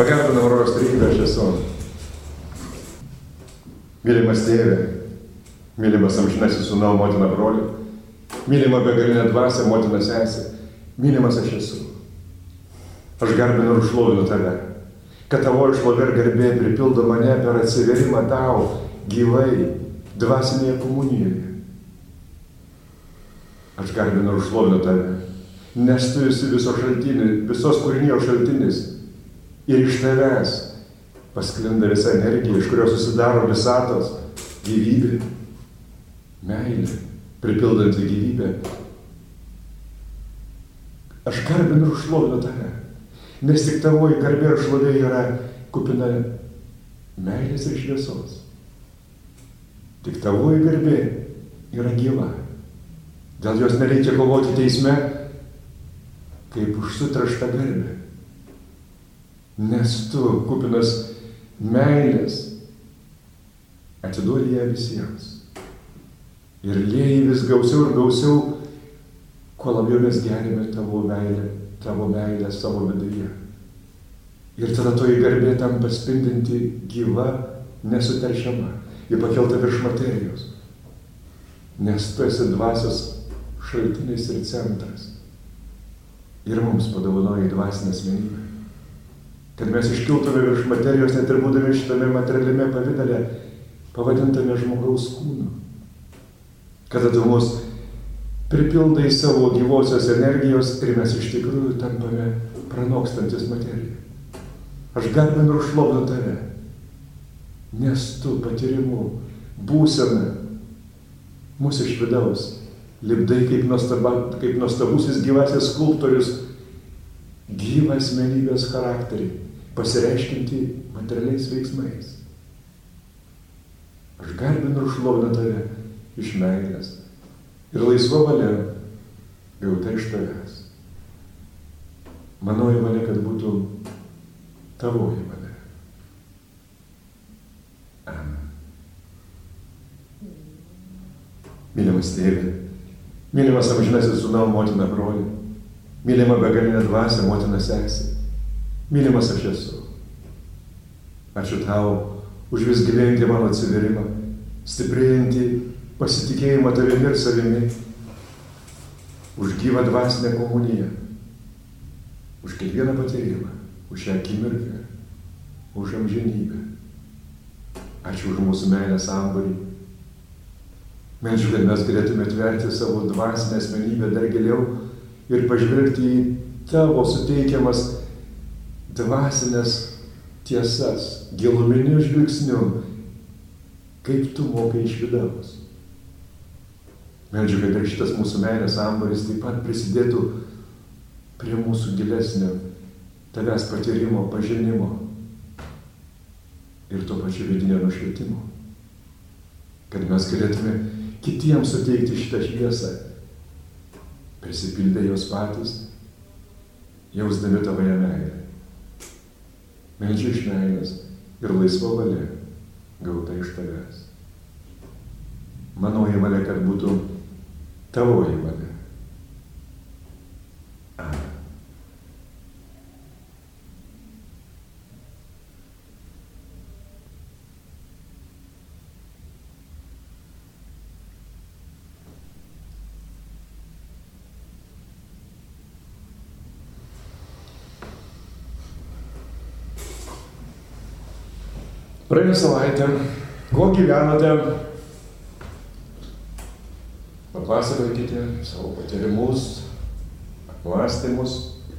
Pagarbinam rojaus trejybę, aš esu. Mylimas tėvė, mylimas amžinasis sūnau, motina broli, mylima begalinė dvasia, motina sesė, mylimas aš esu. Aš garbinu ir šlovinu tave, kad tavo šlovė ir garbė pripildo mane per atsiverimą tau gyvai dvasinėje komunijoje. Aš garbinu ir šlovinu tave, nes tu esi visos kūrinijos šaltinis ir iš tavęs pasklinda visa energija, iš kurios susidaro visatos gyvybė, meilė, pripildanti gyvybę. Aš garbinu ir šlovinu tave, nes tik tavoji garbė ir šlovė yra kupina meilės ir šviesos. Tik tavoji garbė yra gyva. Dėl jos nereikia kovoti teisme, kaip už sutraštą garbę. Nes tu, kupinas meilės, atiduodi ją visiems. Ir lieji vis gausiau ir gausiau, kuo labiau mes gerime tavo meilę savo viduje. Ir tada toji garbė tampa spindinti gyva, nesuteršiama, ji pakelta virš materijos. Nes tu esi dvasios šaltinis ir centras. Ir mums padovanoji dvasinę asmenybę. Kad mes iškiltume virš materijos, net ir būdami šitame materialiame pavidale, pavadintame žmogaus kūnu. Kada tu mus pripildai savo gyvosios energijos ir mes iš tikrųjų tampame pranokstantis materiją. Aš garbinu ir šlovinu tave, nes tu patyrimu, būsena, mūsų iš vidaus, lipdai kaip nuostabusis gyvasis skulptorius, gyvą asmenybės charakterį, pasireiškinti materialiais veiksmais. Aš garbinu ir šlovinu tave iš meilės ir laisva valia gauta iš tavęs. Manoji valia, kad būtų tavoji valia. Amen. Mylimas tėve, mylimas amžinasis sūnau, motina broli, mylima begalinė dvasia, motina sesė, mylimas aš esu. Ačiū tau už vis gilėjantį mano atsiverimą, stiprėjantį pasitikėjimą tavimi ir savimi, už gyvą dvasinę komuniją, už kiekvieną patyrimą, už šią akimirką, už amžinybę. Ačiū už mūsų meilę sambūrį. Meldžiu, kad mes galėtume atverti savo dvasinę asmenybę dar giliau ir pažvelgti į tavo suteikiamas dvasinės tiesas, giluminiu žvilgsniu, kaip tu mokai iš vidaus. Meldžiu, kad ir šitas mūsų meilės sambūris taip pat prisidėtų prie mūsų gilesnio tavęs patyrimo, pažinimo ir tuo pačiu vidinio nušvietimo. Kad mes galėtume kitiems suteikti šitą šviesą, prisipildę jos patys, jausdami tavoje meilę. Meldžiu iš meilės ir laisva valia gauta iš tavęs. Manoji valia, kad būtų tavoji valia. Amen. Praėjusią savaitę, kuo gyvenote, papasakokite savo patyrimus, apmąstymus.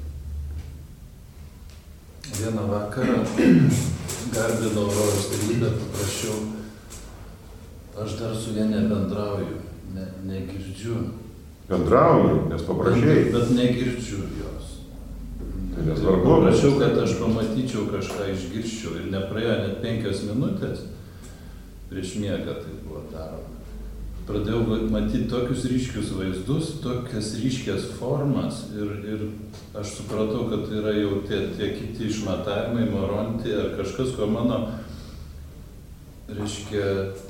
Vieną vakarą garbinau rojaus trejybę, paprašiau, aš dar su ja nebendrauju, negirdžiu. Bendrauju, nes paprašėjai. Bet negirdžiu jos. Tai nesvarbu. Paprašiau, kad aš pamatyčiau kažką, išgirščiau ir nepraėjo net 5 minutės prieš miegą tai buvo daroma. Pradėjau matyti tokius ryškius vaizdus, tokias ryškias formas ir aš supratau, kad tai yra jau tie kiti išmatavimai, moronti ar kažkas, ko mano, reiškia,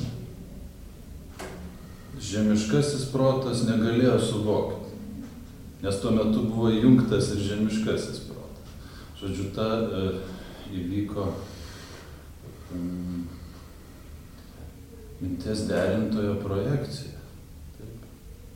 žemiškasis protas negalėjo suvokti, nes tuo metu buvo įjungtas ir žemiškasis protas. Žodžiu, ta vyko minties derintojo projekcija. Taip.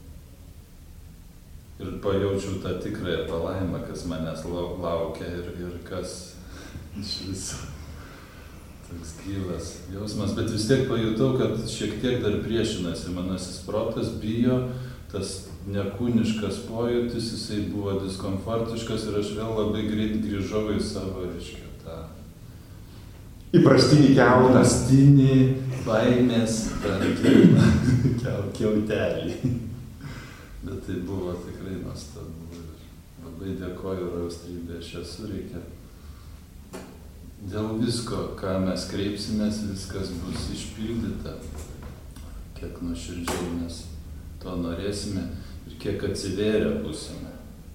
Ir pajaučiau tą tikrąją palaimą, kas manęs laukia ir kas iš viso. Toks gyvas jausmas, bet vis tiek pajutau, kad šiek tiek dar priešinasi manasis protas, bijo, tas nekūniškas pojūtis, jisai buvo diskomfortiškas ir aš vėl labai greit grįžau į savo, reiškia, tą įprastinį keltą. Įprastinį baimės kiautelį. Bet tai buvo tikrai nuostabu ir labai dėkoju Austrybė, aš esu reikia. Dėl visko, ką mes kreipsimės, viskas bus išpildyta, kiek nuoširdžiai mes to norėsime ir kiek atsivėrę būsime.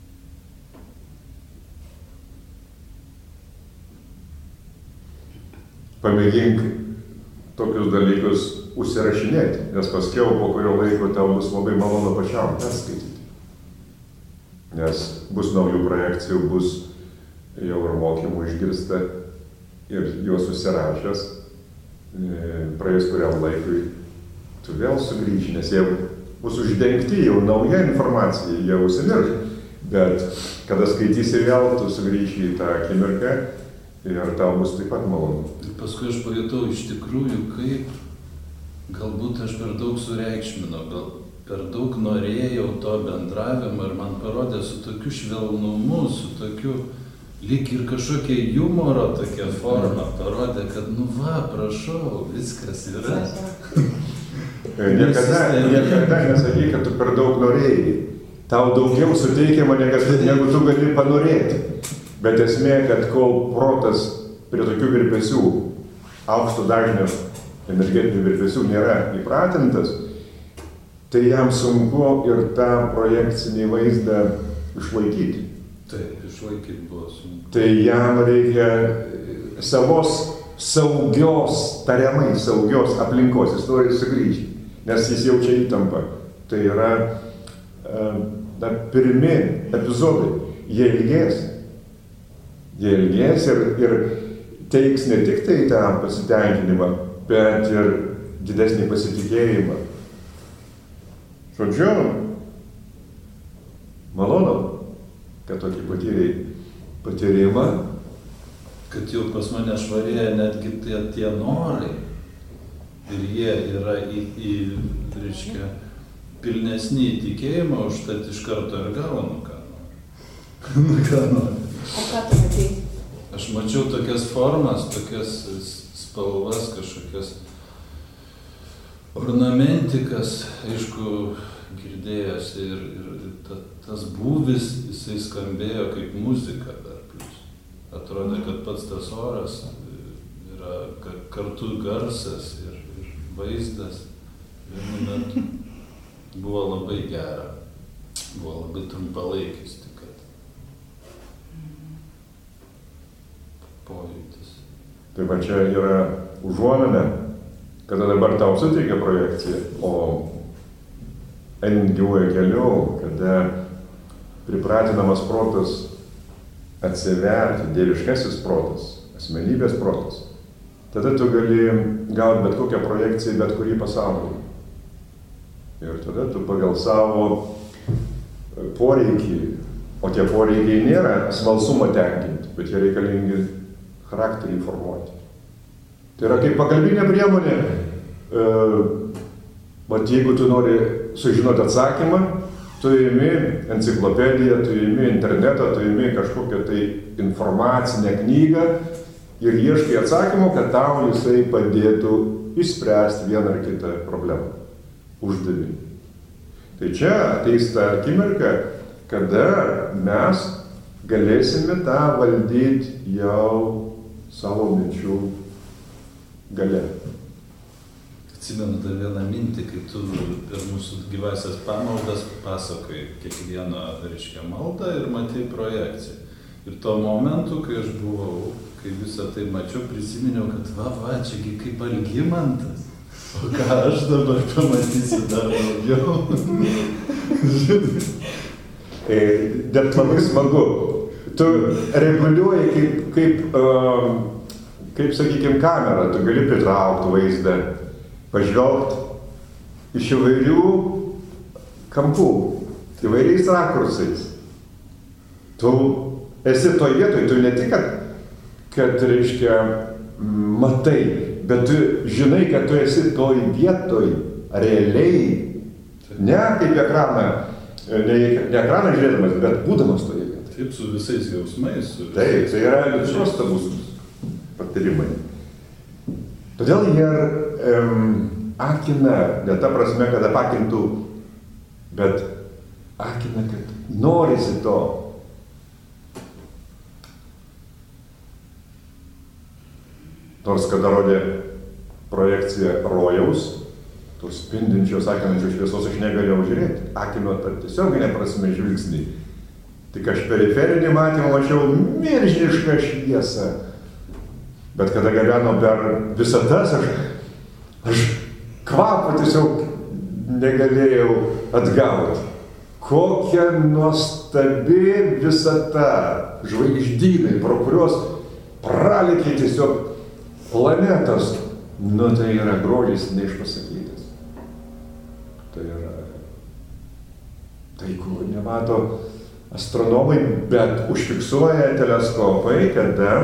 Pamėgink tokius dalykus užsirašinėti, nes paskiau po kurio laiko tau bus labai malonu pačiam perskaityti. Nes bus naujų projekcijų, bus jau ir mokymų išgirsta. Ir juos susirašęs, praėjus kuriam laikui, tu vėl sugrįži, nes jie bus uždengti jau nauja informacija, jie užsimirš. Bet kada skaitysi vėl, tu sugrįži į tą akimirką ir tau bus taip pat malonu. Ir paskui aš pajutau iš tikrųjų, kaip galbūt aš per daug sureikšminau, gal per daug norėjau to bendravimo ir man parodė su tokiu švelnumu, su tokiu lyg ir kažkokia humoro tokia forma parodė, kad nu va, prašau, viskas yra. Niekada nesakyk, kad tu per daug norėjai. Tau daugiau suteikiama, negu tu gali panorėti. Bet esmė, kad kol protas prie tokių virpesių, aukšto dažnio energetinių virpesių nėra įpratintas, tai jam sunku ir tą projekcinį vaizdą išlaikyti. Taip, išlaikyti buvo sunku. Tai jam reikia savos saugios, tariamai saugios aplinkos, jis nori sugrįžti, nes jis jaučia įtampą. Tai yra pirmi epizodai, jie ilgės ir teiks ne tik tai tą pasitenkinimą, bet ir didesnį pasitikėjimą. Žodžiu, malonu, kad tokį patyrimą. Kad jau pas mane švarėja netgi tie norai ir jie yra reiškia, pilnesnį įtikėjimą, užtat iš karto ir gaunu, ką nori. O ką tu matei? Aš mačiau tokias formas, tokias spalvas, kažkokias ornamentikas, aišku, girdėjęs ir tas būvis, jisai skambėjo kaip muzika dar plius. Atrodė, kad pats tas oras yra kartu garsas ir vaizdas. Vienu metu buvo labai gera, buvo labai trumpalaikis tik, kad pojūtis. Tai va čia yra užuomina, kada dabar tau suteikia projekciją, o einant gyvuoju keliu, kada pripratinamas protas atsiverti, dieviškasis protas, asmenybės protas, tada tu gali gauti bet kokią projekciją, bet kurį pasaulį. Ir tada tu pagal savo poreikį, o tie poreikiai nėra smalsumą tenkinti, bet jie reikalingi charakterį formuoti. Tai yra kaip pagalbinė priemonė. Vat jeigu tu nori sužinoti atsakymą, tu imi enciklopediją, tu imi internetą, tu imi kažkokią tai informacinę knygą ir ieškai atsakymų, kad tau jisai padėtų išspręsti vieną ar kitą problemą, uždavinį. Tai čia ateis ta akimirka, kada mes galėsime tą valdyti jau savo minčių gale. Atsimenu dar vieną mintį, kai tu per mūsų gyvasias pamaldas pasakai kiekvieną, reiškia, maldą ir matei projekciją. Ir tuo momentu, kai aš buvau, kai visą tai mačiau, prisiminiau, kad va, čiagi kaip Algimantas. O ką aš dabar pamatysiu dar daugiau? Bet labai smagu. Tu reguliuoji kaip kaip sakykime, kamera, tu gali pritraukti vaizdą, pažvelgti iš įvairių kampų, įvairiais rakursais. Tu esi toj vietoj, tu ne tik, kad reiškia, matai, bet tu žinai, kad tu esi toj vietoj realiai, ne kaip ekraną, ne ekraną žiūrėdamas, bet būdamas toje vietoje. Taip, su visais jausmais. Taip, tai yra nuostabus patyrimai. Todėl jie akina, ne ta prasme, kad apakintų, bet akina, kad norisi to. Nors kada rodė projekciją rojaus, tos spindinčios, akinančios šviesos aš negalėjau žiūrėti. Akino tą tiesioginę prasme žvilgsnį. Tik aš periferinį matymą mačiau milžinišką šviesą. Bet kada gabeno per visatas, aš kvapą tiesiog negalėjau atgauti. Kokia nuostabi visata, žvaigždynai, pro kurios pralėkė tiesiog planetos, nu tai yra grožis neišpasakytas. Tai yra tai, ko nemato astronomai, bet užfiksuoja teleskopai, kada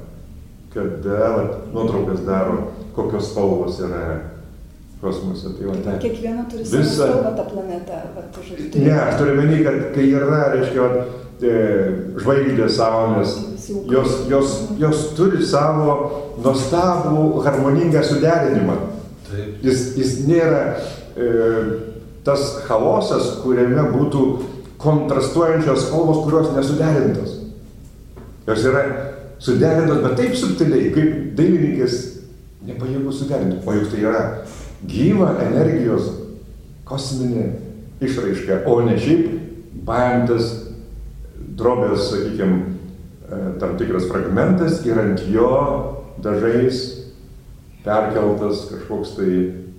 nuotraukas daro, kokios spalvos yra kosmose. Tai kiekviena turi savo spalvą tą planetą. Ne, aš turiu meni, kad kai yra, reiškia, žvaigždės, saulės, jos turi savo nuostabų harmoningą suderinimą. Jis nėra tas chaosas, kuriame būtų kontrastuojančios spalvos, kurios nesuderintos. Jos yra suderintos, bet taip subtiliai, kaip dailininkės nepajėgus suderinti. O juk tai yra gyva energijos kosminė išraiška, o ne šiaip paimtas drobės, sakykime, tam tikras fragmentas ir ant jo dažais perkeltas kažkoks tai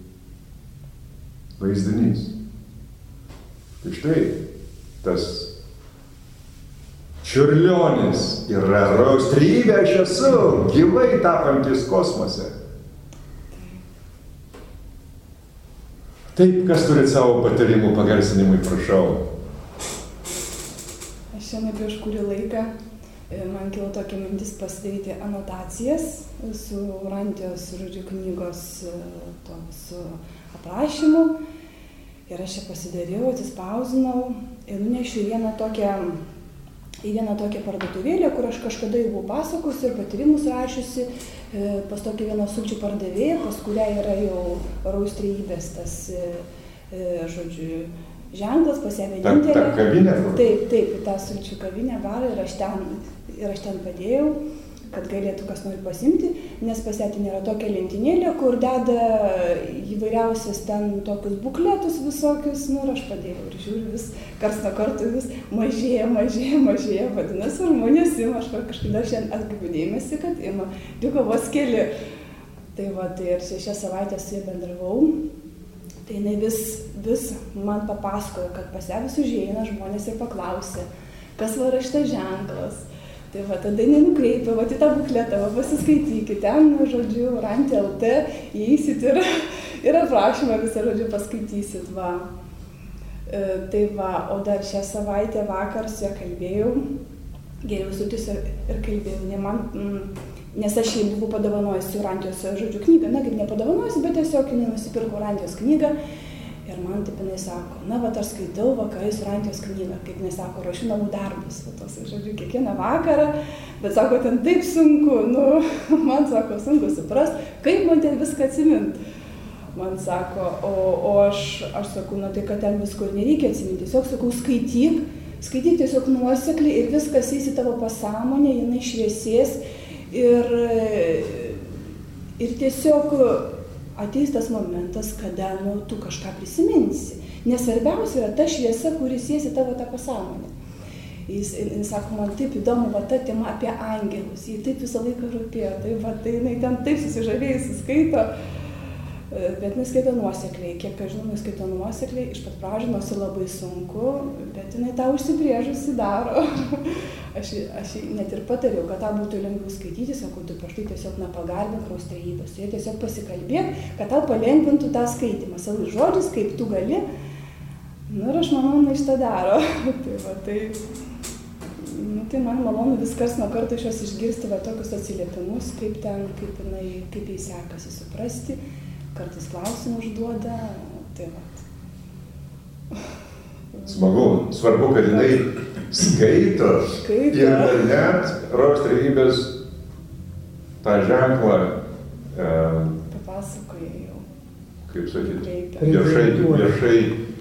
vaizdinys. Tai štai tas Čiurlionis yra rojaus trejybė, aš esu gyvai tapantis kosmose. Taip, kas turit savo patarimų pagarsinimui, prašau. Aš šiandien prieš kurį laiką man kilo tokia mintis pasidaryti anotacijas su Urantijos, knygos su aprašymu. Ir aš čia pasidariau, atsispausinau ir nunešiu į vieną tokią parduotuvėlę, kur aš kažkada jau buvau pasakojusi ir patyrimus rašiusi pas tokį vieną sulčių pardavėją, pas kurią yra jau rojaus trejybės tas, ženklas, pas ją vienintelė. Ta kavinė? Taip, tą sulčių kavinę, barą ir aš ten padėjau, kad galėtų kas nori pasimti, nes pas ją ten yra tokia lentynėlė, kur deda įvairiausias ten tokius bukletus visokius, ir aš padėjau ir žiūriu vis, karts nuo karto vis mažėja, vadinasi, žmonės ima, aš kažkaip dar šiandien atkreipiu dėmesį, kad ima, liko vos keli. Tai ir 6 savaitės su ja bendravau, tai jinai vis man papasakojo, kad pas ją vis užeina žmonės ir paklausė, kas va yra šitas ženklas. Tai tada nenukreipia, į tą bukletą, pasiskaitykit, ten, Urantija LT, įeisit ir aprašymą visą, paskaitysit, Tai o dar šią savaitę vakar su ja kalbėjau, geriau sutis ir kalbėjau, nes aš jai buvau padovanojusi Urantijos, knygą, kaip nepadovanojusi, bet tiesiog jinai nusipirko Urantijos knygą. Ir man taip jinai sako, aš skaitau vakarais Urantijos knygą, kaip jinai sako, ruošiu namų darbus, kiekvieną vakarą, bet sako, ten taip sunku, man sako, sunku suprast, kaip man ten viską atsimint. Man sako, o aš sakau, tai kad ten visko nereikia atsiminti, tiesiog sakau, skaityk tiesiog nuosekliai ir viskas eis į tavo pasąmonę, jinai šviesės ir tiesiog ateis tas momentas, kada tu kažką prisiminsi. Nes svarbiausia yra ta šviesa, kuris sės į tavo tą pasąmonę. Jis sako, man taip įdomu, ta tema apie angelus, jį taip visą laiką rūpėjo, tai jinai ten taip susižavėjusi skaito. Bet jinai skaito nuosekliai, kiek aš žinau, jinai skaito nuosekliai, iš pat pradžių nors labai sunku, bet jinai tą užsibrėžusi daro. Aš net ir patariau, kad tą būtų lengviau skaityti, sakau, tu prieš tai tiesiog nepagarbink Trejybės, jie tiesiog pasikalbėk, kad tau palengvintų tą skaitimą, savo žodžius, kaip tu gali. Nu ir aš manau, jinai šitą daro. Tai man malonu viskas nuo karto iš jos išgirsti va tokius atsiliepimus, kaip jai sekasi suprasti. Kartais klausimų užduoda, tai va. Smagu, svarbu, kad jinai skaito ir net Rojaus Trejybės tą ženklą papasakoja jau. Kaip sakyti, viešai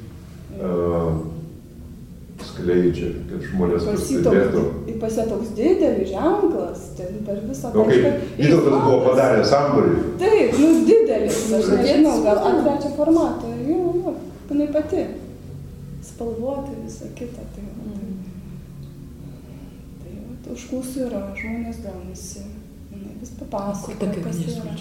skleidžia, kad žmonės pastebėtų. Pas ją toks didelis ženklas, ten per visą kažką. Vytautas buvo padaręs sambūrį. Taip, didelis, aš nežinau, gal antrečio formato, jau, jinai pati. Spalvota, visa kita. Tai užklausų yra, žmonės domisi, jinai vis papasakoja, kas yra.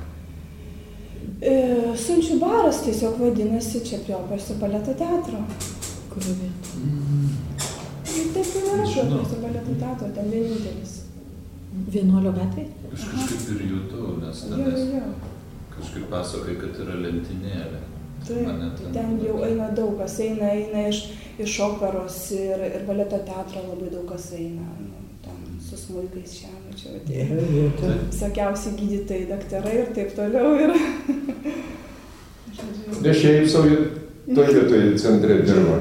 Sunčių baras tiesiog vadinasi čia prie Operos ir Baleto teatro. Kurio vieta? Taip jau yra Operos ir Baleto teatro, ten vienintelis. Vienuolio gatvėje? Aš kažkaip ir jutau, nes tenais kažkaip pasakai, kad yra lentynėlė. Taip, ten jau eina daug kas, eina iš operos ir Baleto teatro labai daug kas eina. Su smuikais šią mačiau atėjo. Visokiausi gydytojai, daktarai ir taip toliau. Ne šiaip savo toj vietoje centre dirba.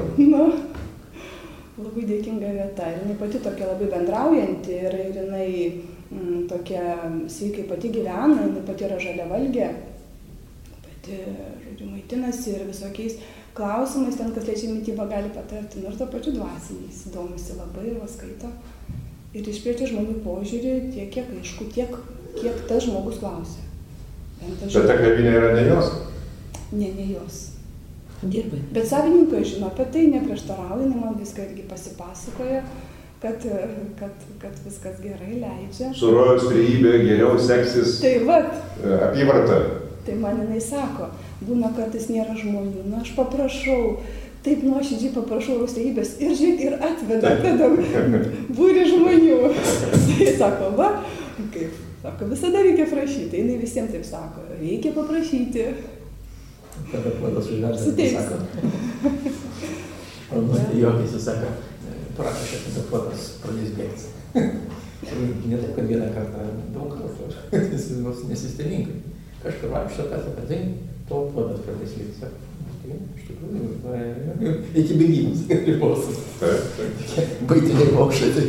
Labai dėkinga vieta. Ir jinai pati tokia labai bendraujanti ir jinai tokia sveikai pati gyvena, jinai pati yra žaliavalgė. Pati, žodžiu, maitinasi ir visokiais klausimais, ten kas liečia mitybą gali patarti. Nors to pačiu dvasiniais, domisi labai ir skaito. Ir išplečia žmonių požiūrį tiek, kiek aišku, kiek tas žmogus klausia. Bet ta kavinė yra ne jos? Ne jos. Dirba. Bet savininkai žino apie tai, neprieštarauja, man viską irgi pasipasakoja, kad viskas gerai leidžia. Su Rojaus Trejybė geriau seksis apyvarta. Tai man jinai sako, būna kartais nėra žmonių, aš paprašau, taip nuoširdžiai paprašau Rojaus Trejybės ir žiūrėk, ir atveda būrį žmonių. Tai sako, kaip, sako, visada reikia prašyti, jinai visiems taip sako, reikia paprašyti. Tada Podas užvertas sako, juokiasi sako, prašė, tada Podas pradės bėgti. Ne taip, kad vieną kartą, daug kartų, jis nesistelingai. Kažkur vaikšto, kad tai, to Podas pradės lygti, sako. Iš tikrųjų, iki bėgimus ribos. Baitiniai pokštai.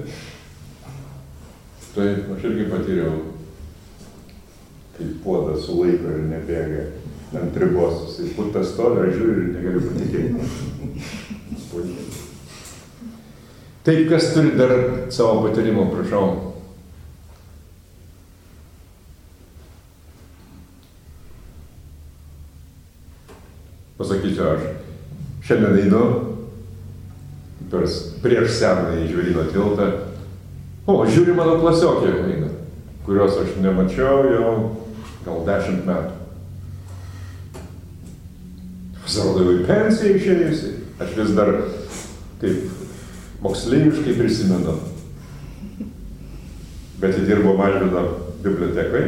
Taip, aš irgi patyriau, kaip Podas sulaiko ir nebėga ant ribos. Jis putas stovi, aš žiūriu ir negaliu patikėti. Taip, kas turi dar savo patyrimo, prašau. Pasakysiu aš, šiandien einu prieš senąjį Žvėryno tiltą, žiūri mano klasiokė eina, kurios aš nemačiau jau gal 10 metų. Pasirodo, jau į pensiją išėjusi, aš vis dar taip moksleiviškai prisimenu. Bet ji dirbo Mažvydo bibliotekai.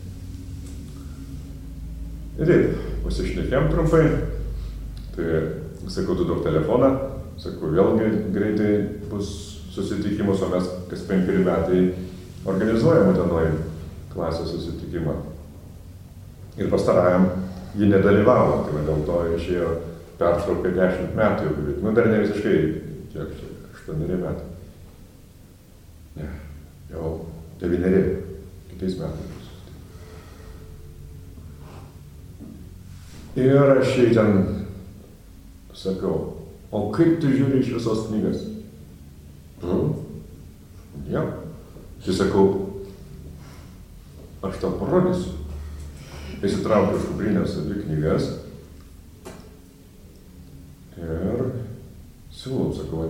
Ir taip, pasišnekėm trumpai. Tai sakau, tu duok telefoną, sakau, vėlgi greitai bus susitikimus, o mes kas 5 metai organizuojam Utenoj klasės susitikimą. Ir pastarajam ji nedalyvavo, tai dėl to išėjo pertrauka 10 metų jau beveik. Dar ne visiškai, kiek čia, 8 metai. Ne, jau 9, kitais metais. Ir aš jai ten sakau, o kaip tu žiūri iš visos knygas? Ja. Aš sakau, aš tau parodysiu. Įsitraukiu iš kuprinės abi knygas ir siūlau, sakau,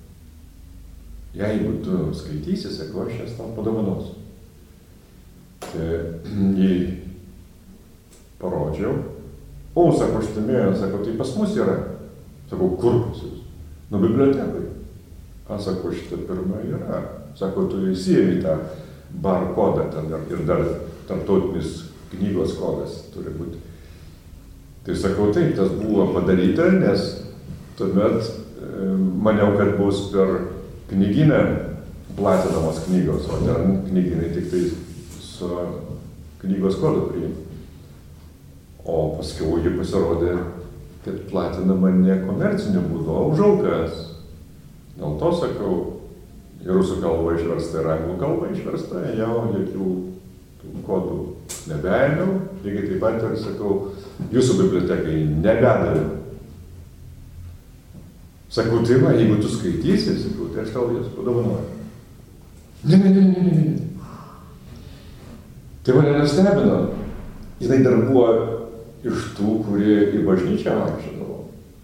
jeigu tu skaitysi, sakau, aš jas tau padovanosiu. Tai jį Parodžiau. O, sako, štimėjo, sako, tai pas mus yra. Sakau, kur pas jūs? Nu, bibliotekai. A, sako, šitą pirmą yra. Sako, tu įsijai tą barkodą ten ir dar tarptautinis knygos kodas turi būti. Tai sakau, taip, tas buvo padaryta, nes tuomet maniau, kad bus per knyginę platinamos knygos, o ten knyginai tik tai su knygos kodu priima. O paskiau ji pasirodė, kad platinama ne komerciniu būdu, o už aukas. Dėl to sakau, į rusų kalbą išversta ir anglų kalbą išversta, jau jokių kodų nebeėmiau, lygiai taip pat ir sakau, jūsų bibliotekai nebedaviau. Sakau, tai va, jeigu tu skaitysi, sakau, tai aš tau jas padovanoju. Ne. Tai mane nestebino. Jinai dar buvo iš tų, kurie į bažnyčią vaikščiodavo.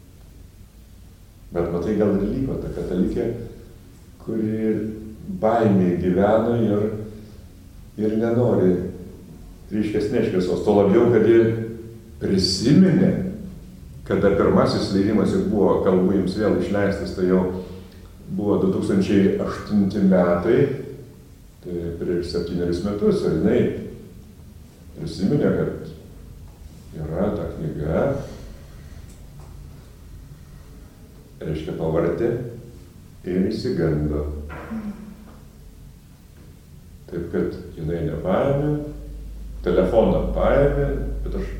Bet matai, gal ir liko ta katalikė, kuri baimė gyvena ir nenori ryškesnės šviesos. To labiau, kad ji prisiminė, kada pirmasis leidimas jau buvo, kalbu jums vėl išleistas, tai jau buvo 2008 metai, tai prieš 7 metus, ir jinai prisiminė, kad yra ta knyga, reiškia pavartė ir įsigando. Taip, kad jinai nepaėmė, telefoną paėmė, bet aš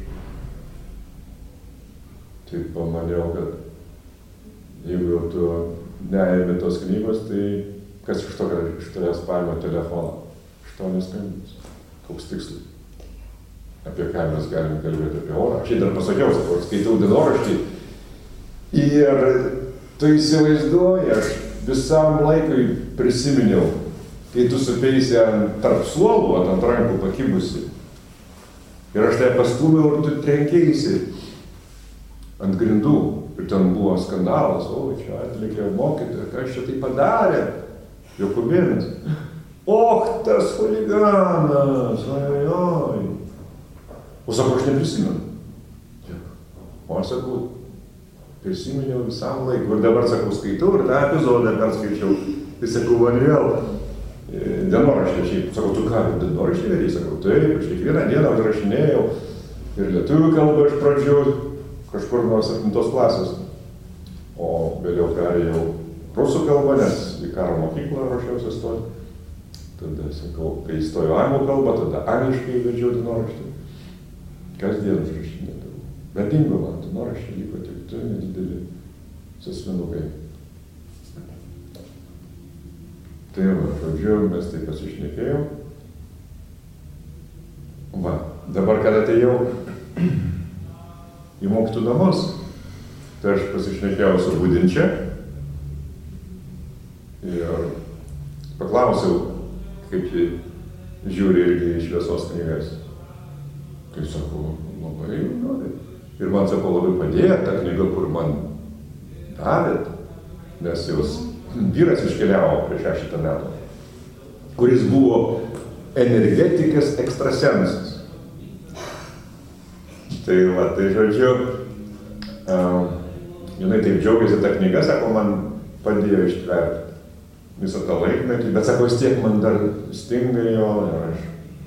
taip pamaniau, kad jeigu jau tu neėmė tos knygos, tai kas iš to, kad iš tavęs paėmė telefoną? Iš to neskambins. Koks tikslas? Apie ką mes galime kalbėti, apie orą. Aš dar pasakiau, sakau, skaitau dienoraštį ir tu įsivaizduoji, aš visam laikui prisiminiau, kai tu supeisi tarp suolų, ant rankų pakibusi. Ir aš tai pastūmiau ir tu trenkėsi ant grindų. Ir ten buvo skandalas, o čia atlikė mokytoja, ką aš čia tai padarė. Jokubėnas. Och, tas chuliganas, oi. O sako, aš neprisimenu. O aš sakau, prisiminiau visam laiku. Ir dabar sakau, skaitau ir tą epizodą perskaičiau. Tai sakau, man vėl dienoraštė šiaip. Sakau, tu ką, dienoraštė vėliai? Sakau, taip, aš kiekvieną dieną užrašinėjau. Ir lietuvių kalbą iš pradžių, kažkur nuo 7 klasės. O vėliau perėjau rusų kalbą, nes į karo mokyklą ruošiausi stoti. Tada, sakau, kai įstojau anglų kalbą, tada angliškai vedžiau dienoraštį. Kasdien užrašinėdavau. Bet dingo man, dienoraštė liko tik tu nedideli sąsiuvinukai. Tai va, žodžiu, mes taip pasišnekėjom. Va, dabar, kada atėjau į mokytojų namus, tai aš pasišnekėjau su Budinčia ir paklausiau, kaip ji žiūri irgi į šviesos knygas. Tai sakau, labai nori. Ir man, sakau, labai padėjo ta knyga, kur man davėt, nes jos vyras iškeliavo prieš 6 metų, kuris buvo energetikas ekstrasensas. Tai va, tai žodžiu, jinai taip džiaugiasi tą knygą, sako, man padėjo ištverti visą tą laikmetį, bet sako, vis tiek man dar stinga jo ir aš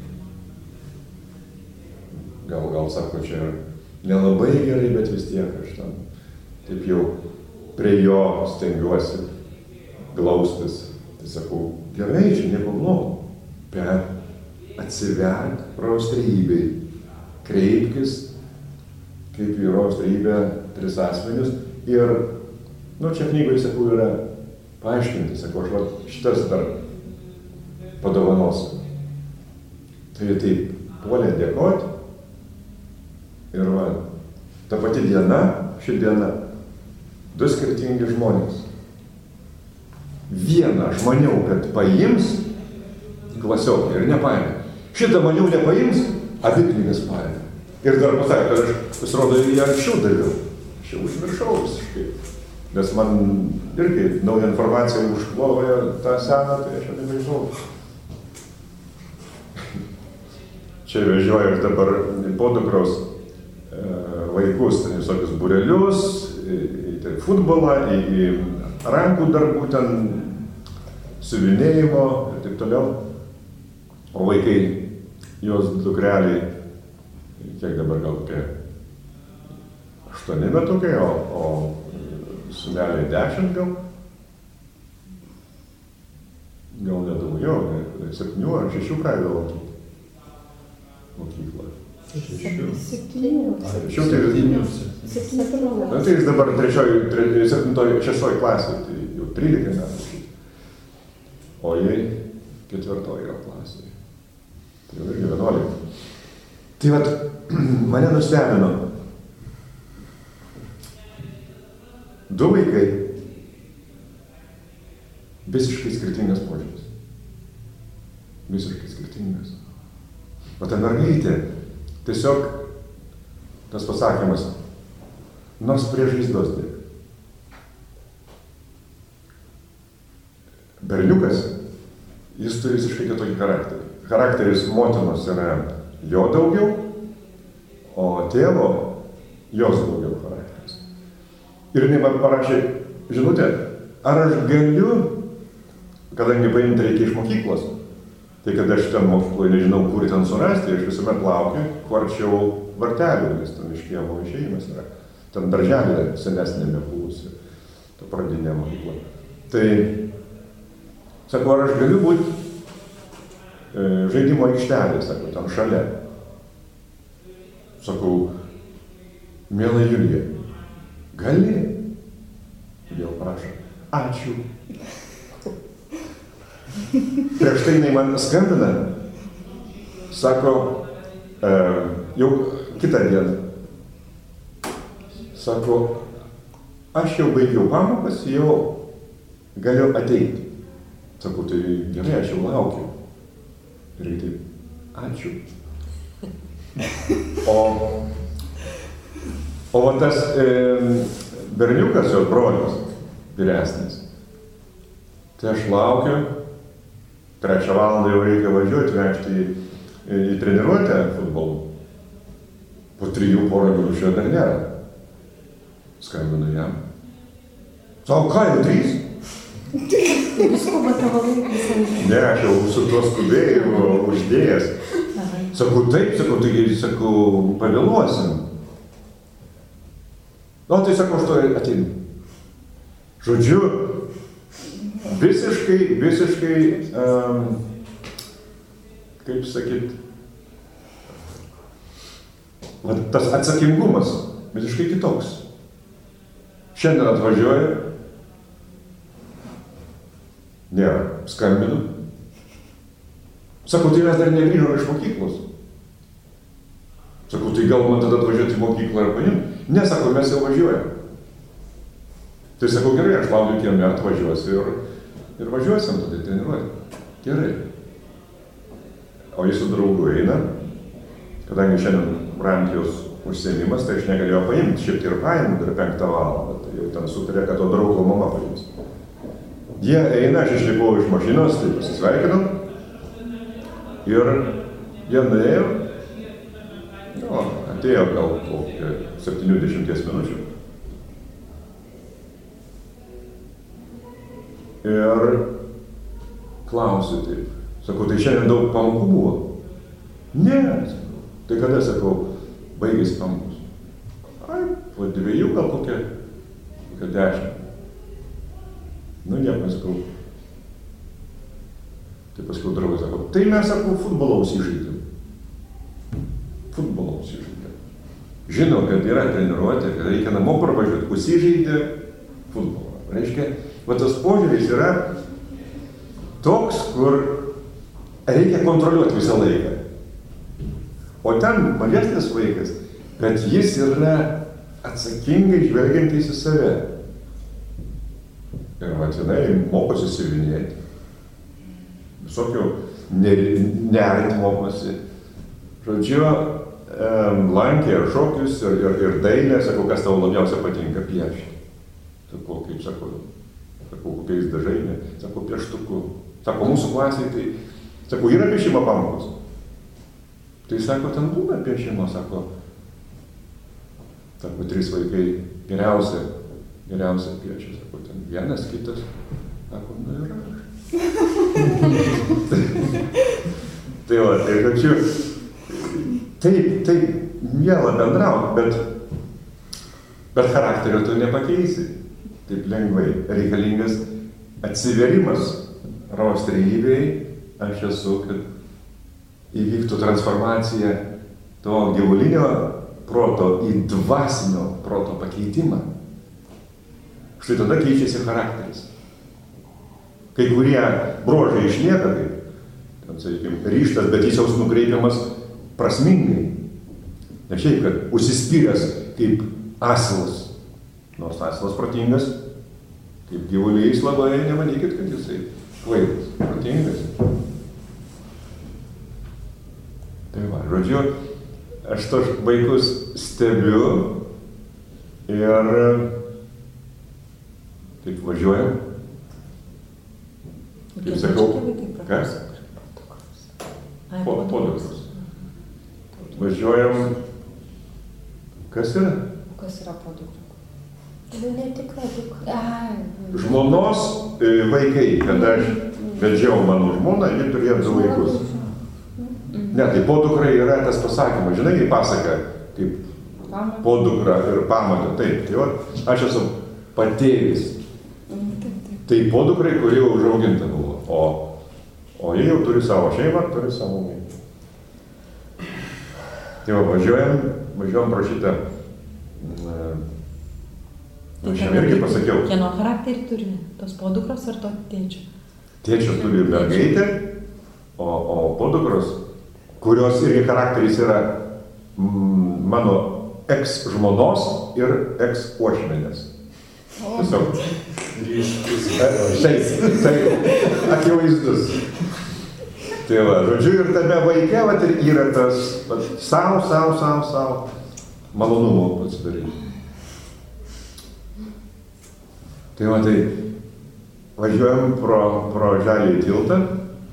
gal sako, čia nelabai gerai, bet vis tiek aš tam taip jau prie jo stengiuosi glaustis. Tai sakau, gerai, čia nieko blogo, bet atsiverk rojaus trejybei, kreipkis kaip į rojaus trejybę 3 asmenius ir, čia knygoje, sakau, yra paaiškinti, sakau, aš va, šitas dar padovanosiu. Tai taip puolė dėkoti ir va, ta pati diena, ši diena, 2 skirtingi žmonės. Vieną aš maniau, kad paims klasiokai ir nepaėmė. Šitą maniau nepaims, abi knygas paėmė. Ir dar pasakė, kad aš, pasirodo, jį anksčiau daviau. Aš jau užmiršau visiškai. Nes man irgi nauja informacija užkloja tą seną, tai aš jau nebežinau. Čia vežioju ir dabar podukros vaikus, ten visokius būrelius, į futbolą, į rankų darbų ten siuvinėjimo ir taip toliau. O vaikai, jos dukreliai, kiek dabar gal kokie 8 metukai, o sūneliai 10 gal. Gal nedaugiau, 7 ar 6 pradėjo lankyti mokyklą. 7. Na tai jis dabar 6 klasė, tai jau 13 metų. O jai 4 yra klasė. Tai jau irgi 11. Tai vat, mane nustebino. 2 vaikai, visiškai skirtingas požiūris. Visiškai skirtingas. O ta mergaitė, tiesiog tas pasakymas, nors prie žaizdos tiek. Berniukas, jis turi visiškai kitokį charakterį. Charakteris motinos yra jo daugiau, o tėvo jos daugiau charakteris. Ir jinai man parašė žinutę, ar aš galiu, kadangi paimti reikia iš mokyklos, tai kad aš ten mokykloje nežinau, kur ten surasti, aš visuomet laukiu, kuo arčiau vartelių, nes ten iš kiemo išėjimas yra. Ten darželė senesnėme buvusi, ta pradinė mokykla. Tai, sakau, ar aš galiu būti žaidimo aikštelė, sakau, ten šalia. Sakau, miela Julija, gali? Vėl prašo, ačiū. Prieš tai jinai man skambina, sako, jau kitą dieną, sako, aš jau baigiau pamokas, jau galiu ateiti. Sakau, tai gerai, aš jau laukiu. Ir taip, ačiū. O tas berniukas, jos brolius, vyresnis, tai aš laukiu, 3 valandą jau reikia važiuoti, vežti į treniruotę futbolų. Po 3 porą minučių dar nėra. Skambinu jam. Sako, ką jau 3? Skuba tavo vaikas. Ne, aš jau su tuo skubėjimu uždėjęs. Sakau, taip, sakau, taigi, sakau, pavėluosim. O tai sakau, aš to ateinu. Žodžiu, visiškai, kaip sakyt, tas atsakingumas visiškai kitoks. Šiandien atvažiuoja, nėra, skambinu. Sakau, tai mes dar negrįžom iš mokyklos. Sakau, tai gal man tada atvažiuoti į mokyklą ir paimti? Ne, sakau, mes jau važiuojam. Tai sakau, gerai, aš laukiu kieme, atvažiuosiu ir važiuosim tada treniruoti. Gerai. O jis su draugu eina, kadangi šiandien Rankijos užsiėmimas, tai aš negalėjau paimti, šiaip ir paimu dar 5 valandą, tai jau ten sutarė, kad to draugo mama paims. Jie eina, aš išlipau iš mašinos, tai pasisveikinau ir jie nuėjo, atėjo gal po 70 minučių. Ir klausiu taip, sakau, tai šiandien daug pamokų buvo? Ne, sakau, tai kada, sakau, baigėsi pamokos? Ai, po 2 gal kokia 10. Nu, nieko, sakau. Tai paskui draugas sako, tai mes, sakau, futbolą užsižaidėm. Futbolą užsižaidėm. Žinau, kad yra treniruotė, kad reikia namo pravažiuoti, užsižaidė futbolą. Reiškia, va tas požiūris yra toks, kur reikia kontroliuoti visą laiką. O ten mažesnis vaikas, bet jis yra atsakingai žvelgiantis į save. Ir matinai mokosi siuvinėti. Visokių nerint mokosi. Žodžiu, lankė ir šokius, ir dailę, sakau, kas tau labiausiai patinka piešti. Sakau, kaip sakau, kokiais dažai, sakau, pieštuku. Sako, mūsų klasėje, tai, sakau, yra piešimo pamokos. Tai sako, ten būna piešimo, sako. Tarpu 3 vaikai geriausia piešia, sako, ten vienas, kitas, sako, nu ir aš. Tai va, tai žodžiu, taip, miela bendrauti, bet charakterio tu nepakeisi. Taip lengvai. Reikalingas atsiverimas raus realybėj, aš esu, kad įvyktų transformacija to gyvulinio proto į dvasinio proto pakeitimą. Štai tada keičiasi charakteris. Kai kurie bruožai išlieka, kaip, sakykime, ryžtas, bet jis jau nukreipiamas prasmingai. Ne šiaip, kad užsispyręs kaip asilas. Nors asilas protingas, kaip gyvulys labai, nemanykit, kad jisai kvailas, protingas. Tai va, žodžiu, aš tos vaikus stebiu ir taip važiuojam. Kaip sakau, kas? Podukros. Važiuojam. Kas yra? Kas yra podukros? Nu, netikra dukra. Žmonos vaikai, kada aš vedžiau mano žmoną, ji turėjo 2 vaikus. Ne, tai podukrai yra tas pasakymas. Žinai, kaip pasaka, kaip podukra ir pamatė. Taip, tai va, aš esu patėvis. Tai podukrai, kurie jau užauginta buvo. O jie jau turi savo šeimą, turi savo vaiką. Tai va, važiuojam pro šitą. Aš jam irgi pasakiau. Kieno charakterį turi? Tos podukros ar to tėčio? Tėčio turi mergaitę, o podukros, kurios irgi charakteris yra mano eks-žmonos ir eks-uošmenės. Tiesiog. Taip, akivaizdus. Tai va, žodžiu, ir tame vaike vat, yra tas savo malonumo pasidaryti. Tai va, tai važiuojam pro žaliąjį tiltą,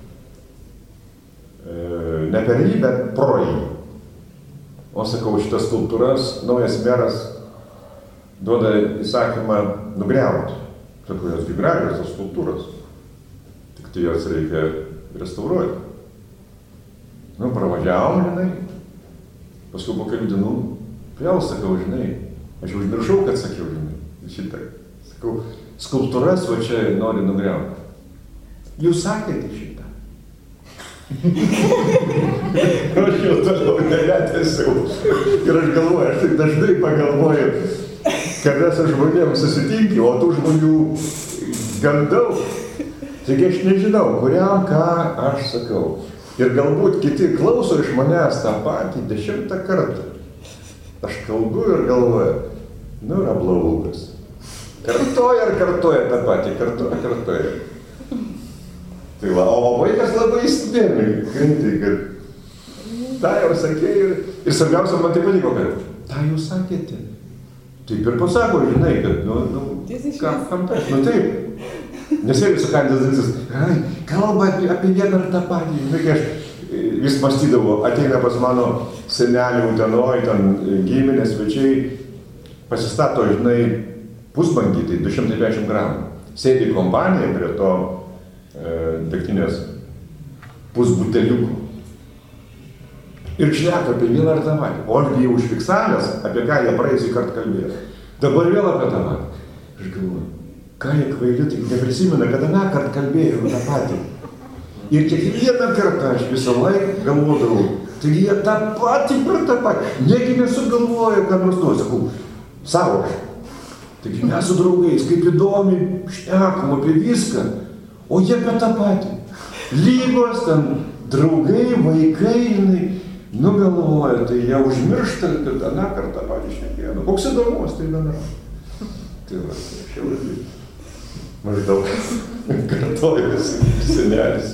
ne per jį, bet pro jį. O sakau, šitas skulptūras naujas meras duoda įsakymą nugriauti. Sakau, jos gražios tos skulptūros. Tik tai jas reikia restauruoti. Nu, pravažiavom, žinai. Paskui po kelių dienų vėl sakau, žinai, aš jau užmiršau, kad sakiau, žinai, šitą. Sakau, skulptūras va čia nori nugriauti. Jūs sakėte šitą. Aš jau toliau neletėsiu. Ir aš galvoju, aš taip dažnai pagalvoju, kada su žmonėms susitinki, o tų žmonių gan daug. Tik aš nežinau, kuriam ką aš sakau. Ir galbūt kiti klauso iš manęs tą patį 10 kartą. Aš kalbu ir galvoju, nu yra blaugas. Kartoja tą patį, kartoja. Tai va, o vaikas labai įsidėmė, greitai, kad tą jau sakė ir svarbiausia, man tai patiko, kad tą jūs sakėte. Taip ir pasako, žinai, kad kam taip, taip. Nesėliu su kandidatais, kalba apie vieną ir tą patį. Žinai, aš vis mąstydavau, ateina pas mano senelį Utenoj, ten giminės svečiai, pasistato, žinai, pusbankį, tai 250 gramų. Sėdi kompanija prie to degtinės pusbuteliukų. Ir šneka apie vieną ar tą patį. O aš jau užfiksavęs, apie ką jie praėjusį kartą kalbėjo. Dabar vėl apie tą patį. Aš galvoju, ką jie kvaili, tai neprisimena, kada tą kartą kalbėjo tą patį. Ir kiekvieną kartą aš visą laiką galvodavau, taigi jie tą patį per tą patį. Negi nesugalvojo, ką nors nuo, sakau, savo aš. Taigi mes su draugais, kaip įdomi, šnekam apie viską. O jie apie tą patį. Lygos ten, draugai, vaikai, jinai, nugalvoja, tai jie užmiršta, kad aną kartą patį šnekėjo. Nu, koks įdomus, tai bendra. Tai va, aš jau maždaug kartoju visi senelis.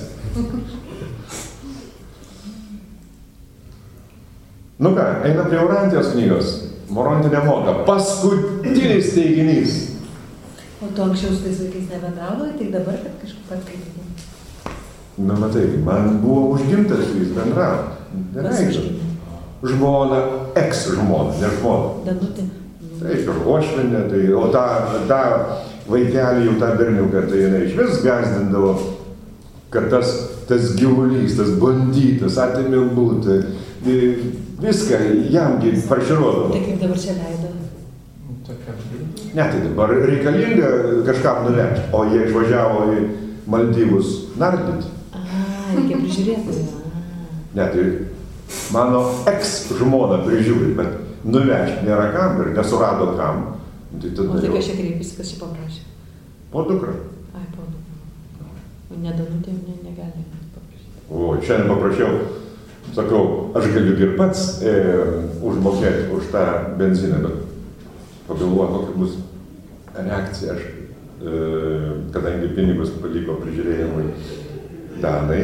Nu ką, eina prie Orantijos knygos. Morontė nemoka. Paskutinis teiginys. O tu anksčiau su tais vaikais nebendraudavai, tik dabar, kad kažkaip atkreipinė? Na, matai, man buvo užgimtas su jais bendrauti. Nereikšta. Žmona, eks-žmona, ne žmona. Danutė, Taip, ir uošvienė, tai, o tą vaikelį, jau tą berniuką, tai jinai iš vis gazdindavo, kad tas gyvulys, tas bandytas, atėmė būtą, viską jamgi farširuodavo. Tai kaip dabar čia leido? Ne, tai dabar reikalinga kažkam nuvežti, o jie išvažiavo į Maldyvus nardyti. Reikia prižiūrėti. Ne, tai mano eks-žmona prižiūri, bet nuvežti nėra kam ir nesurado kam. Tai O tai kas čia kreipėsi, kas čia paprašė? Po dukrą. Ai, po dukrą. O nedanutė negali paprašyti. O, šiandien paprašiau, sakau, aš galiu ir pats užmokėti už tą benziną, bet pagalvoju, kokia bus reakcija. Aš, kadangi pinigus paliko prižiūrėjimui Danai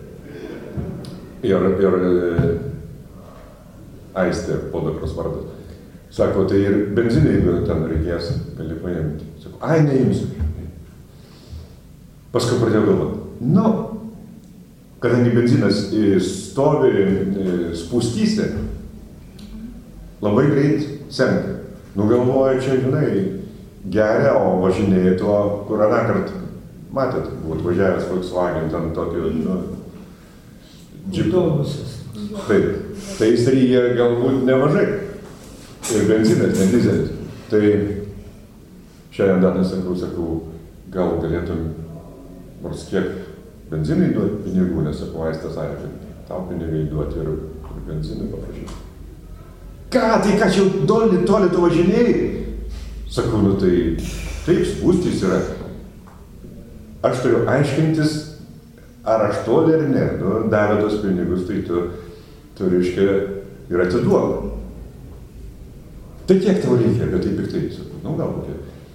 ir Aistė, podukros vardas. Sako, tai ir benziną, jeigu ten reikės, gali paimti. Sako, ai, neimsiu. Paskui pradėjau galvoti, kadangi benzinas stovi spūstyse, labai greit senka. Galvoju, čia, žinai, geria, o važinėjai tuo, kur anąkart matėt, buvo važiavęs Volkswagen, ten tokio, Džiptobusas. Taip, tai jis ryja galbūt nemažai. Ir benzinas, ne dizelis. Tai šiandien dar nesakau, gal galėtum nors kiek benzinai duoti pinigų, nes sakau, Aistas sakė, tau pinigai duoti ir benzinai paprašyti. Ką, tai ką čia toli tu važinėjai? Sakau, tai taip, spūstys yra. Aš turiu aiškintis, ar aš toli ar ne. Davė tos pinigus, tai tu reiškia, ir atiduok. Tai kiek tau reikia, bet taip piktai, sakau, gal kokia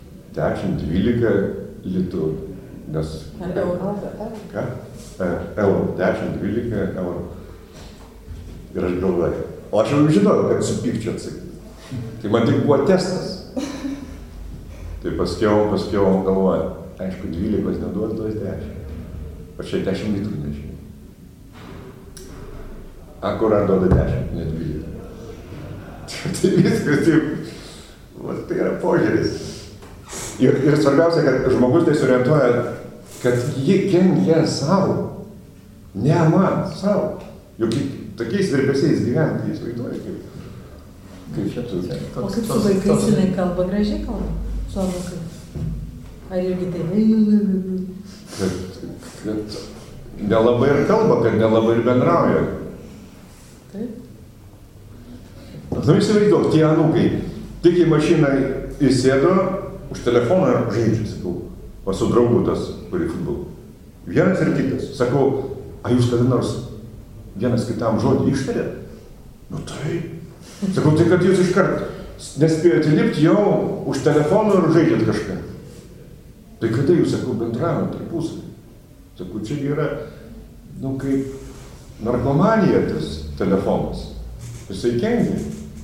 10-12 litų, nes... Ar eurų? Ką? Eurų, 10-12 eurų. Ir aš galvoju, o aš jau žinojau, kad supykčiau atsakyti. Tai man tik buvo testas. Tai paskiau galvoju, aišku, 12 neduos 10. O čia 10 litrų nežinau. Akurat duoda 10, ne 12. Tai viskas taip, tai yra požiūris. Ir svarbiausia, kad žmogus tai suorientuoja, kad jie kenkia savo, ne man, savo. Juk tokiais virpesiais gyventi, jis vaizduoja, kaip čia tu. O kaip su vaikais jinai kalba, gražiai kalba? Su anūkais? Ar irgi tai? Kad nelabai ir kalba, kad nelabai ir bendrauja. Taip. Įsivaizduok, tie anūkai, tik į mašiną įsėdo, už telefoną žaidžia, sakau, o su draugu tas, kurį futbolą. Vienas ir kitas. Sakau, a jūs kada nors vienas kitam žodį ištarėt? Tai. Sakau, tai kad jūs iškart nespėjote lipti, jau už telefoną ir žaidžiat kažką. Tai kada jūs, sakau, bendravot tarpusavį? Sakau, čia yra, kaip narkomanija tas telefonas. Jisai kengia.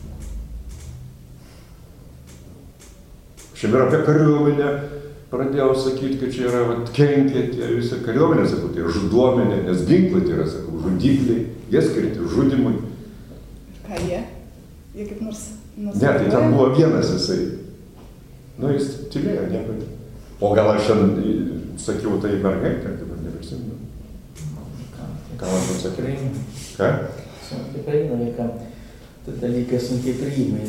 Šiaip ir apie kariuomenę pradėjau sakyti, kad čia yra kenkia tie visi kariuomenė, sakau, tai žuduomenė, nes ginklai tai yra, sakau, žudikliai, jie skirti žudimui. Ką jie? Jie kaip nors... Ne, tai ten buvo vienas jisai. Jis tylėjo, nieko. O gal aš šiandien sakiau tai mergaitę, dabar neprisimenu. Ką man pasakė? Ką? Tikrai norėka, tai dalykai sunkiai priimai.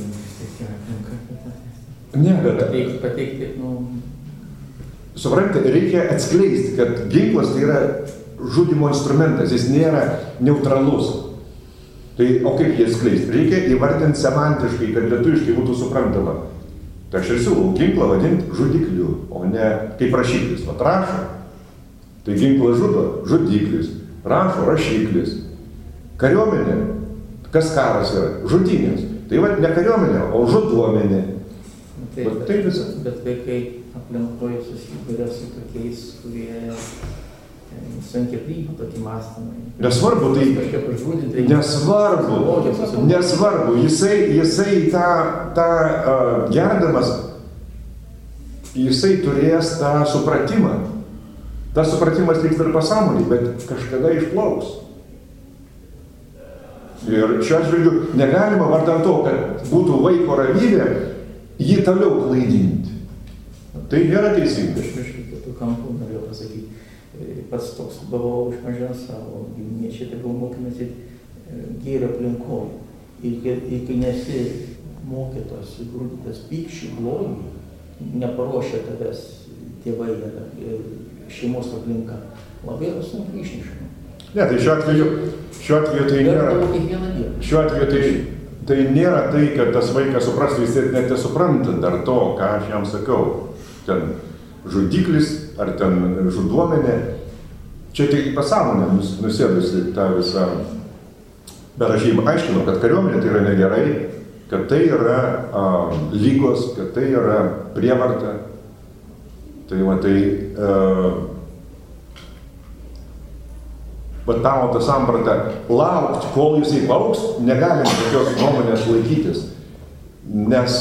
Ne, bet... Pateikti, Suprantate, reikia atskleisti, kad ginklas tai yra žudimo instrumentas, jis nėra neutralus. Tai, o kaip jį atskleisti? Reikia įvardinti semantiškai, kad lietuviškai būtų suprantama. Tai aš ir siūlau ginklą vadinti žudikliu, o ne kaip rašyklis. Vat rašo, tai ginklas žudo, žudiklis, rašo, rašyklis. Kariuomenė, kas karas yra? Žudynės. Tai va ne kariuomenė, o žuduomenė. Bet vaikai aplinkoje susiduria su tokiais, kurie sunkiai priima tokį mąstymą. Nesvarbu, tai nesvarbu. Jisai tą gerdamas, jisai turės tą supratimą. Tas supratimas liks dar pasąmonėj, bet kažkada išplauks. Ir šiuo atžvilgiu negalima vardan to, kad būtų vaiko ramybė, jį toliau klaidinti. Tai nėra teisinga. Aš iš kitų kampų norėjau pasakyti. Pats toks buvau iš mažens savo giminėčiai, tai buvau mokymasi gėrio aplinkoje. Ir kai nesi mokytas, grūdytas pykščių, blogį, neparuošia tavęs tėvai ir šeimos aplinka, labai yra sunku išnešama. Ne, tai šiuo atveju tai nėra. Šiuo atveju tai nėra tai, kad tas vaikas suprastų, jis net nesupranta dar to, ką aš jam sakau. Ten žudiklis ar ten žuduomenė. Čia tik į pasąmonę nusėdusi tą visą. Bet aš jį aiškinu, kad kariuomenė tai yra negerai, kad tai yra lygos, kad tai yra prievarta. Tai va tai tavo tą sampratą laukti, kol jisai paaugs, negalim tokios nuomonės laikytis. Nes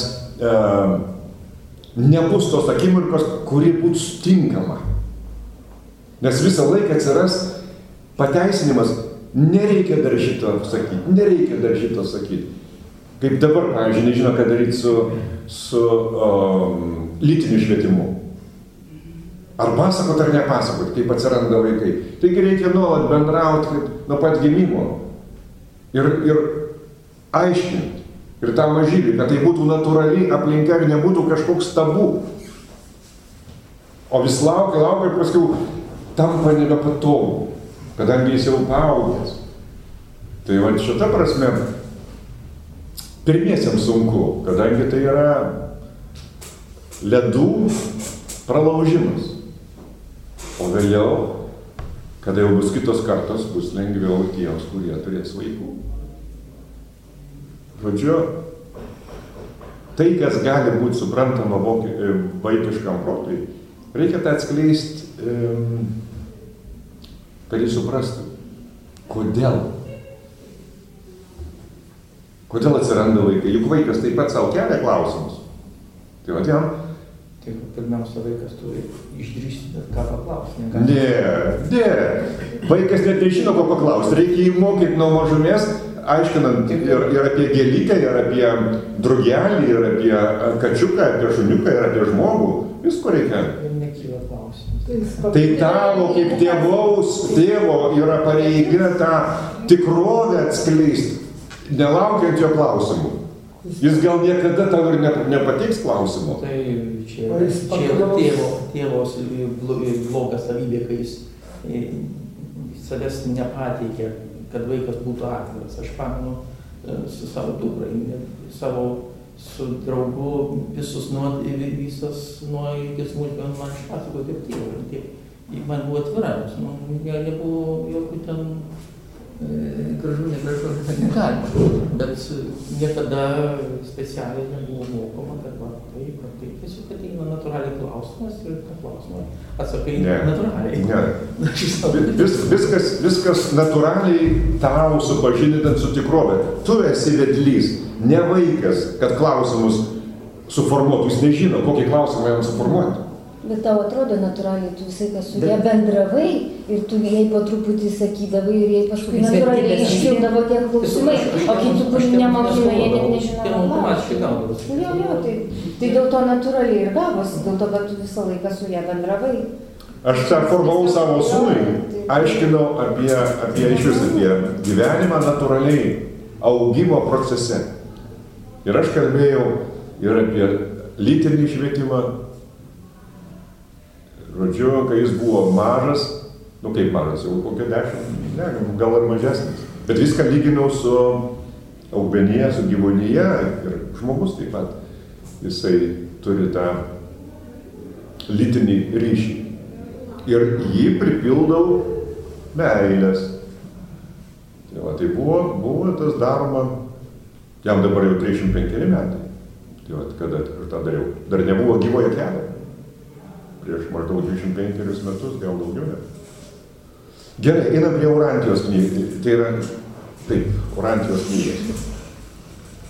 nebus tos akimirkos, kuri būtų tinkama. Nes visą laiką atsiras pateisinimas, nereikia dar šito sakyti, Kaip dabar, pavyzdžiui, nežino, ką daryti su lytiniu švietimu. Ar pasakot, ar nepasakot, kaip atsiranda vaikai. Taigi reikia nuolat bendrauti nuo pat gimimo ir aiškinti. Ir tą mažylį, kad tai būtų natūrali aplinka ir nebūtų kažkoks tabu. O vis laukia ir paskui tampa nebepatogu, kadangi jis jau paaugęs. Tai va šita prasme pirmiesiams sunku, kadangi tai yra ledų pralaužimas. O vėliau, kada jau bus kitos kartos, bus lengviau tiems, kurie turės vaikų. Žodžiu, tai, kas gali būti suprantama vaikiškam protui, reikia tą atskleisti, kad jis suprastų, kodėl. Kodėl atsiranda vaikai? Juk vaikas taip pat savo kelia klausimus. Tai va jam. Tai pirmiausia, vaikas turi išdrįsti, bet ką paklausti. Ne. Vaikas net nežino, ko paklausti. Reikia jį mokyti nuo mažumės, aiškinant ir apie gėlytę, ir apie drugelį, ir apie kačiuką, apie šuniuką, ir apie žmogų. Visko reikia. Ir nekyla klausimus. Tai tavo kaip tėvo yra pareiga tą tikrovę atskleisti, nelaukiant jo klausimų. Jis gal niekada tau ir nepateiks klausimų. Tai čia yra tėvos bloga savybė, kai jis savęs nepateikia, kad vaikas būtų atviras. Aš pamenu su savo dukrai, su draugu visus nuo iki smulkmenų man išpasakojo kaip tėvą. Man buvo atvira, nebuvo jokių ten gražu, negalima. Bet niekada specialiai nebuvo mokoma, kad taip. Tiesiog ateina natūraliai klausimas ir tą klausimą atsakai natūraliai. Ne. Viskas natūraliai tau supažindinant su tikrove. Tu esi vedlys, ne vaikas, kad klausimus suformuotų. Jis nežino, kokį klausimą jam suformuoti. Bet tau atrodo natūraliai, tu visai kas su ją bendravai ir tu jai po truputį sakydavai ir jai paskui natūraliai iškildavo tie klausimai, o kitų, kur nemokino, jie net nežinavo. Jo, tai dėl to natūraliai ir gavosi, dėl to, kad tu visą laiką su ją bendravai. Aš čia formavau savo sūnui, aiškinau apie gyvenimą natūraliai, augimo procese. Ir aš kalbėjau ir apie lytinį švietimą. Žodžiu, kai jis buvo mažas, kaip mažas, jau kokia 10, gal ir mažesnis. Bet viską lyginau su augmenija, su gyvūnija ir žmogus taip pat. Jisai turi tą lytinį ryšį. Ir jį pripildau meilės. Tai buvo tas daroma, jam dabar jau 35 metai. Tai va, kada aš tą dariau. Dar nebuvo gyvojo kelio. Prieš maždaug 25 metus, gal daugiau net. Gerai, einam prie Urantijos knygos. Tai yra, taip, Urantijos knygos.